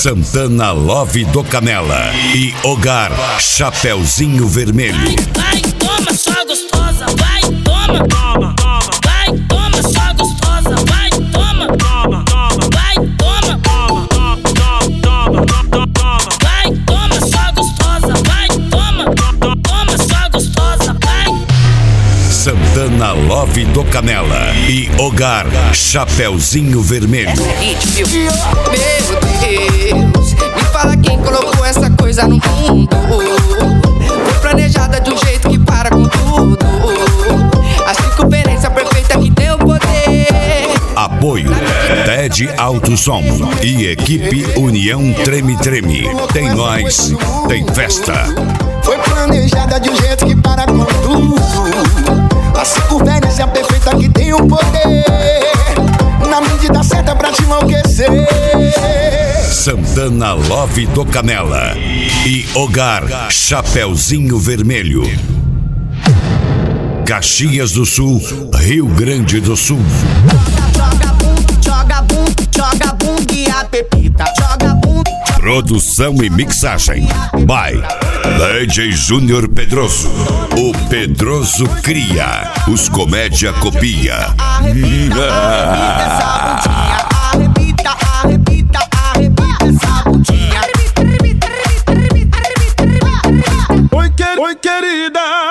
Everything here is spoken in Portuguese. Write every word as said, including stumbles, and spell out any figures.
Santana Love do Canela e Hogar Chapeuzinho Vermelho. Vai, toma, só gostosa, vai, toma, toma, toma. Vai, toma, só gostosa, vai, toma, toma, toma. Vai, toma, toma, toma, toma, toma, toma. Vai, toma, só gostosa, vai, toma, toma, toma, só gostosa, vai. Santana Love do Canela e Hogar Chapeuzinho Vermelho. Meu Deus, me fala quem colocou essa coisa no mundo. Foi planejada de um jeito que para com tudo. A circunferência perfeita que tem o poder. Apoio Ted Alto Som e equipe União Treme Treme. Tem nós, tem festa. Foi planejada de um jeito que para com tudo. A circunferência perfeita que tem o poder. Na medida certa pra te enlouquecer. Santana Love do Canela e Hogar Chapeuzinho Vermelho. Caxias do Sul, Rio Grande do Sul. Joga bum, joga bum, joga bum e a pepita. Joga bum. Produção e mixagem by D J Júnior Pedroso. O Pedroso cria, os comédia copia. Arrebita, arrebita essa bundinha. Arrebita, arrebita, arrebita essa bundinha. Oi, que... Oi, querida.